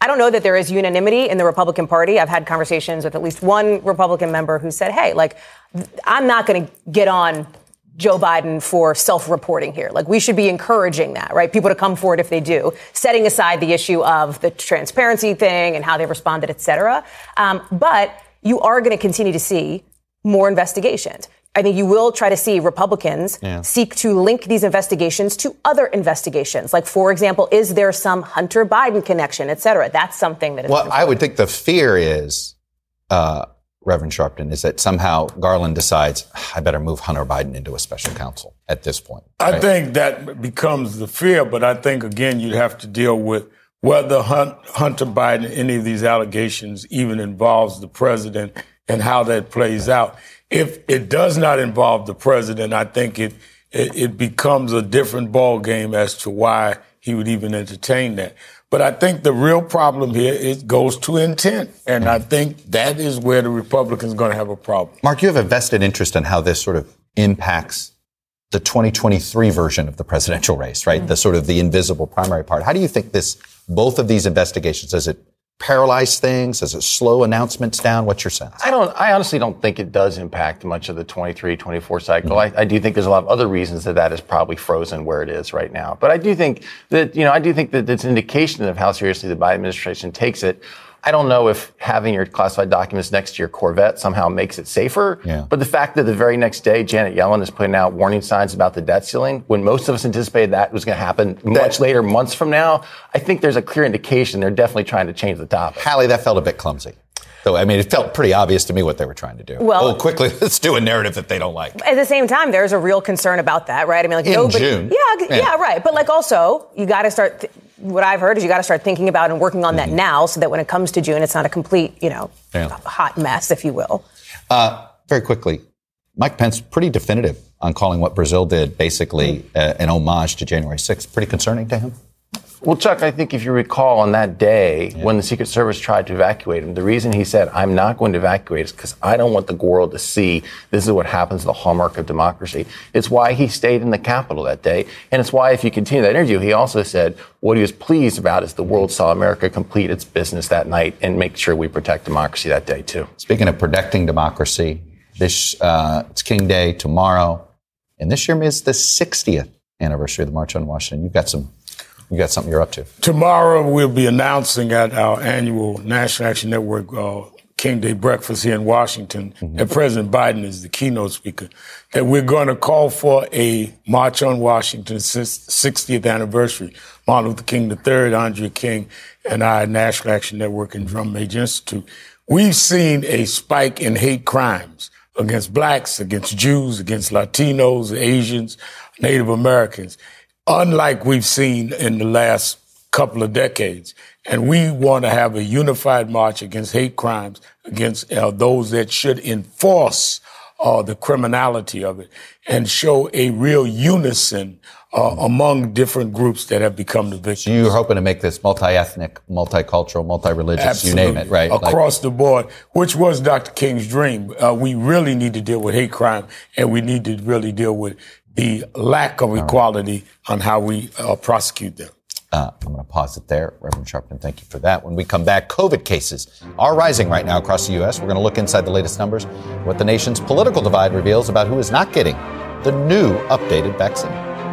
[SPEAKER 12] I don't know that there is unanimity in the Republican Party. I've had conversations with at least one Republican member who said, hey, like, I'm not going to get on Joe Biden for self-reporting here. Like, we should be encouraging that, right? People to come forward if they do, setting aside the issue of the transparency thing and how they responded, et cetera. Um, but you are going to continue to see more investigations. I think you will try to see Republicans yeah. seek to link these investigations to other investigations. Like, for example, is there some Hunter Biden connection, et cetera? That's something that is.
[SPEAKER 1] Well,
[SPEAKER 12] important.
[SPEAKER 1] I would think the fear is, uh, Reverend Sharpton, is that somehow Garland decides, I better move Hunter Biden into a special counsel at this point. Right?
[SPEAKER 13] I think that becomes the fear, but I think, again, you'd have to deal with whether Hunter Biden, any of these allegations even involves the president and how that plays out. If it does not involve the president, I think it, it, it becomes a different ball game as to why he would even entertain that. But I think the real problem here, it goes to intent. And I think that is where the Republicans are going to have a problem.
[SPEAKER 1] Mark, you have a vested interest in how this sort of impacts the twenty twenty-three version of the presidential race, right? Mm-hmm. The sort of the invisible primary part. How do you think this, both of these investigations, does it paralyze things? Does it slow announcements down? What's your sense?
[SPEAKER 14] I don't, I honestly don't think it does impact much of the twenty-three twenty-four cycle. Mm-hmm. I, I do think there's a lot of other reasons that that is probably frozen where it is right now. But I do think that, you know, I do think that it's an indication of how seriously the Biden administration takes it. I don't know if having your classified documents next to your Corvette somehow makes it safer.
[SPEAKER 1] Yeah.
[SPEAKER 14] But the fact that the very next day, Janet Yellen is putting out warning signs about the debt ceiling, when most of us anticipated that was going to happen much later, months from now, I think there's a clear indication they're definitely trying to change the topic.
[SPEAKER 1] Hallie, that felt a bit clumsy. So, I mean, it felt pretty obvious to me what they were trying to do.
[SPEAKER 12] Well,
[SPEAKER 1] oh, quickly, let's do a narrative that they don't like.
[SPEAKER 12] At the same time, there's a real concern about that, right? I mean, like,
[SPEAKER 1] in
[SPEAKER 12] nobody,
[SPEAKER 1] June.
[SPEAKER 12] Yeah, yeah, yeah, right. But like, also, you got to start. Th- what I've heard is you got to start thinking about and working on that mm-hmm. now, so that when it comes to June, it's not a complete, you know, yeah. hot mess, if you will.
[SPEAKER 1] Uh, very quickly, Mike Pence pretty definitive on calling what Brazil did basically mm-hmm. uh, an homage to January sixth. Pretty concerning to him.
[SPEAKER 14] Well, Chuck, I think if you recall on that day yeah. when the Secret Service tried to evacuate him, the reason he said, I'm not going to evacuate is because I don't want the world to see this is what happens to the hallmark of democracy. It's why he stayed in the Capitol that day. And it's why, if you continue that interview, he also said what he was pleased about is the world saw America complete its business that night and make sure we protect democracy that day, too.
[SPEAKER 1] Speaking of protecting democracy, this uh, it's King Day tomorrow. And this year is the sixtieth anniversary of the March on Washington. You've got some You got something you're up to.
[SPEAKER 13] Tomorrow, we'll be announcing at our annual National Action Network uh, King Day breakfast here in Washington, mm-hmm. that President Biden is the keynote speaker, that we're going to call for a March on Washington sixtieth anniversary. Martin Luther King the third, Andrea King, and I, National Action Network and Drum Major Institute. We've seen a spike in hate crimes against blacks, against Jews, against Latinos, Asians, Native Americans, unlike we've seen in the last couple of decades. And we want to have a unified march against hate crimes, against uh, those that should enforce uh, the criminality of it, and show a real unison uh, among different groups that have become the victims.
[SPEAKER 1] So you're hoping to make this multi-ethnic, multicultural, multi-religious,
[SPEAKER 13] Absolutely.
[SPEAKER 1] You name it, right?
[SPEAKER 13] Across like- the board, which was Doctor King's dream. Uh, we really need to deal with hate crime, and we need to really deal with the lack of equality right. on how we uh, prosecute them.
[SPEAKER 1] Uh, I'm going to pause it there. Reverend Sharpton, thank you for that. When we come back, COVID cases are rising right now across the U S. We're going to look inside the latest numbers, what the nation's political divide reveals about who is not getting the new updated vaccine.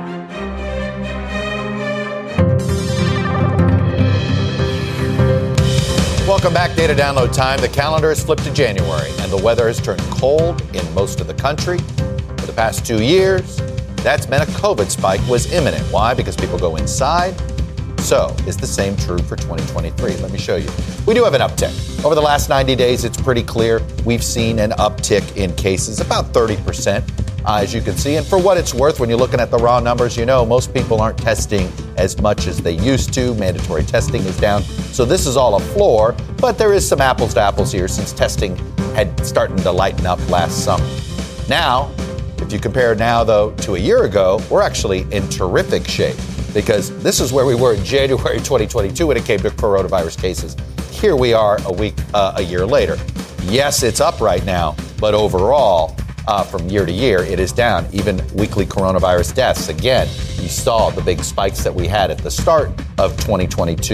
[SPEAKER 1] Welcome back. Data download time. The calendar has flipped to January, and the weather has turned cold in most of the country. For the past two years, that's meant a COVID spike was imminent. Why? Because people go inside. So, is the same true for twenty twenty-three? Let me show you. We do have an uptick. Over the last ninety days, it's pretty clear we've seen an uptick in cases, about thirty percent, uh, as you can see. And for what it's worth, when you're looking at the raw numbers, you know most people aren't testing as much as they used to. Mandatory testing is down. So this is all a floor, but there is some apples to apples here since testing had started to lighten up last summer. Now, if you compare now, though, to a year ago, we're actually in terrific shape because this is where we were in January twenty twenty-two when it came to coronavirus cases. Here we are a week, uh, a year later. Yes, it's up right now, but overall, uh, from year to year, it is down. Even weekly coronavirus deaths, again, you saw the big spikes that we had at the start of twenty twenty-two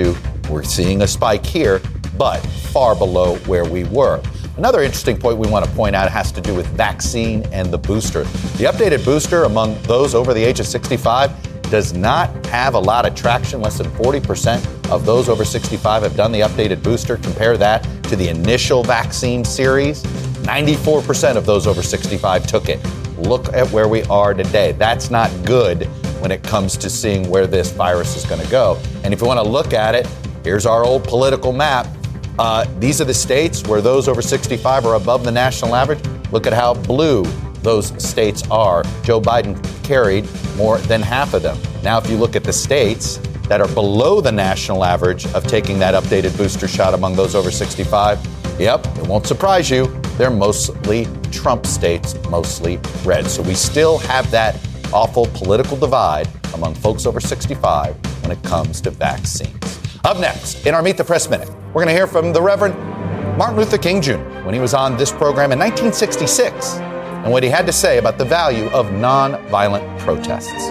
[SPEAKER 1] We're seeing a spike here, but far below where we were. Another interesting point we want to point out has to do with vaccine and the booster. The updated booster among those over the age of sixty-five does not have a lot of traction. Less than forty percent of those over sixty-five have done the updated booster. Compare that to the initial vaccine series. ninety-four percent of those over sixty-five took it. Look at where we are today. That's not good when it comes to seeing where this virus is going to go. And if you want to look at it, here's our old political map. Uh, these are the states where those over sixty-five are above the national average. Look at how blue those states are. Joe Biden carried more than half of them. Now, if you look at the states that are below the national average of taking that updated booster shot among those over sixty-five, yep, it won't surprise you. They're mostly Trump states, mostly red. So we still have that awful political divide among folks over sixty-five when it comes to vaccines. Up next, in our Meet the Press Minute, we're going to hear from the Reverend Martin Luther King Junior when he was on this program in nineteen sixty-six and what he had to say about the value of nonviolent protests.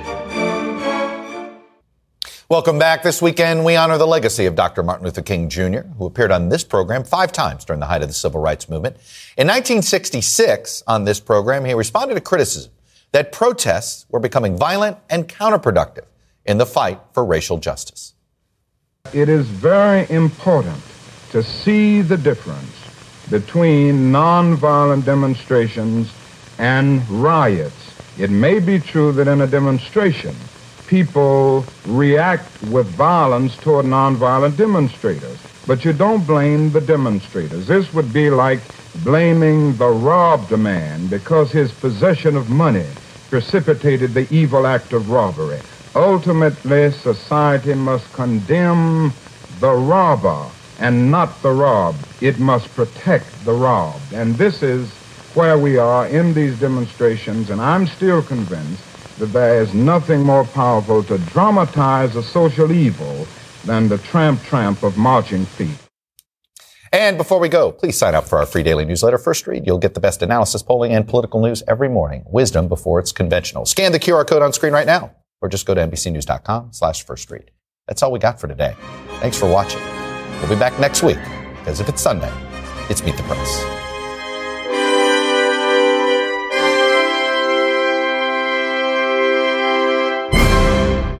[SPEAKER 1] Welcome back. This weekend, we honor the legacy of Doctor Martin Luther King Junior, who appeared on this program five times during the height of the civil rights movement. In nineteen sixty-six, on this program, he responded to criticism that protests were becoming violent and counterproductive in the fight for racial justice.
[SPEAKER 15] It is very important to see the difference between nonviolent demonstrations and riots. It may be true that in a demonstration, people react with violence toward nonviolent demonstrators, but you don't blame the demonstrators. This would be like blaming the robbed man because his possession of money precipitated the evil act of robbery. Ultimately, society must condemn the robber and not the robbed. It must protect the robbed. And this is where we are in these demonstrations, and I'm still convinced that there is nothing more powerful to dramatize a social evil than the tramp-tramp of marching feet.
[SPEAKER 1] And before we go, please sign up for our free daily newsletter, First Read. You'll get the best analysis, polling, and political news every morning. Wisdom before it's conventional. Scan the Q R code on screen right now, or just go to NBCnews.com slash First Read. That's all we got for today. Thanks for watching. We'll be back next week, because if it's Sunday, it's Meet the Press.